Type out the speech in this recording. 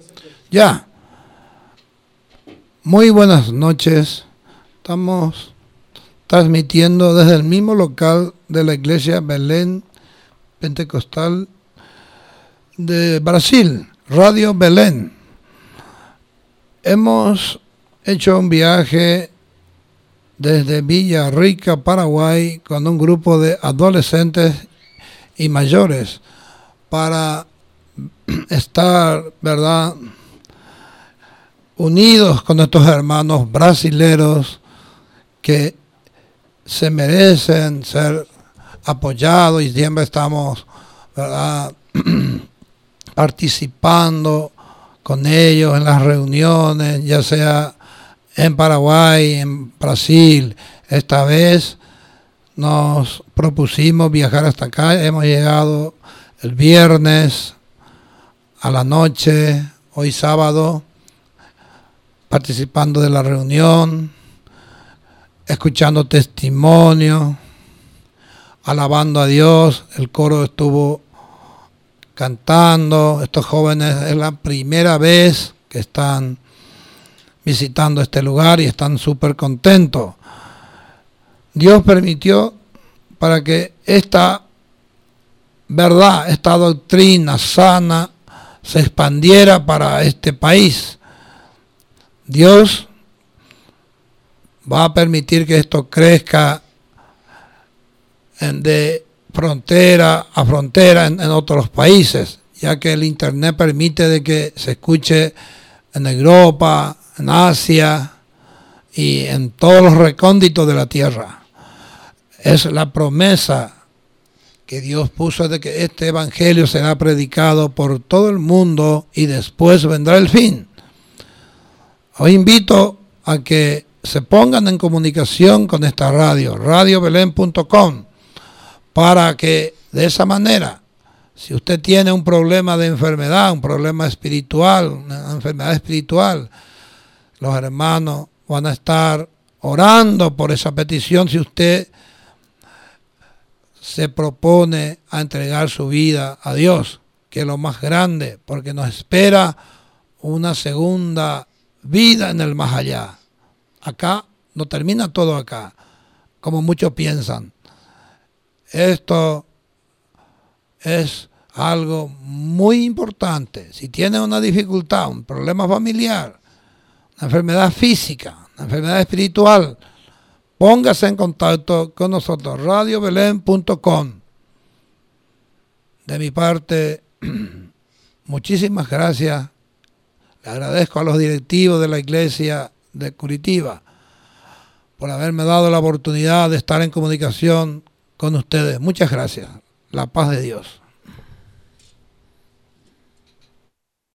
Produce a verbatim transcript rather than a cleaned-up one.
Ya. Muy buenas noches. Estamos transmitiendo desde el mismo local de la Iglesia Belén Pentecostal de Brasil, Radio Belén. Hemos hecho un viaje desde Villarrica, Paraguay, con un grupo de adolescentes y mayores para estar, ¿verdad?, unidos con estos hermanos brasileros que se merecen ser apoyados, y siempre estamos, ¿verdad?, participando con ellos en las reuniones, ya sea en Paraguay, en Brasil. Esta vez nos propusimos viajar hasta acá. Hemos llegado el viernes a la noche, hoy sábado, participando de la reunión, escuchando testimonio, alabando a Dios. El coro estuvo cantando. Estos jóvenes es la primera vez que están visitando este lugar y están súper contentos. Dios permitió para que esta verdad, esta doctrina sana se expandiera para este país. Dios va a permitir que esto crezca en, de frontera a frontera en, en otros países, ya que el internet permite de que se escuche en Europa, en Asia y en todos los recónditos de la tierra. Es la promesa que Dios puso de que este evangelio será predicado por todo el mundo y después vendrá el fin. Os invito a que se pongan en comunicación con esta radio, radio belén punto com, para que de esa manera, si usted tiene un problema de enfermedad, un problema espiritual, una enfermedad espiritual, los hermanos van a estar orando por esa petición si usted se propone a entregar su vida a Dios, que es lo más grande, porque nos espera una segunda vida en el más allá. Acá no termina todo acá, como muchos piensan. Esto es algo muy importante. Si tiene una dificultad, un problema familiar, una enfermedad física, una enfermedad espiritual, póngase en contacto con nosotros, radio belén punto com. De mi parte, muchísimas gracias. Le agradezco a los directivos de la iglesia de Curitiba por haberme dado la oportunidad de estar en comunicación con ustedes. Muchas gracias. La paz de Dios.